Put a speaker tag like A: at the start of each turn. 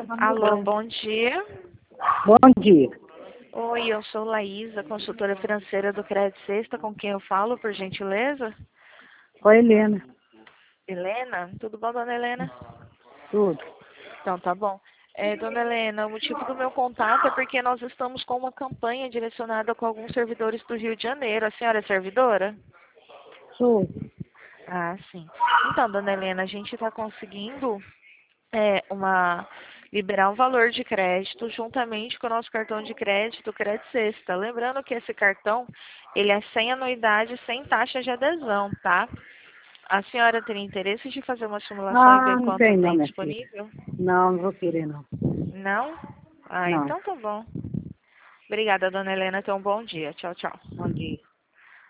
A: Alô, bom dia.
B: Bom dia.
A: Oi, eu sou Laísa, consultora financeira do Crédito Sexta, com quem eu falo, por gentileza?
B: Oi, Helena.
A: Helena? Tudo bom, dona Helena?
B: Tudo.
A: Então, tá bom. Dona Helena, o motivo do meu contato é porque nós estamos com uma campanha direcionada com alguns servidores do Rio de Janeiro. A senhora é servidora?
B: Sou.
A: Ah, sim. Então, dona Helena, a gente está conseguindo liberar um valor de crédito juntamente com o nosso cartão de crédito, o Crédito Sexta. Lembrando que esse cartão, ele é sem anuidade, sem taxa de adesão, tá? A senhora teria interesse de fazer uma simulação e ver
B: Não
A: quanto
B: tem não,
A: tem
B: minha filha.
A: disponível?
B: Não vou querer não.
A: Não? Ah,
B: Não.
A: então tá bom. Obrigada, dona Helena. Tenha um bom dia. Tchau, tchau.
B: Bom dia.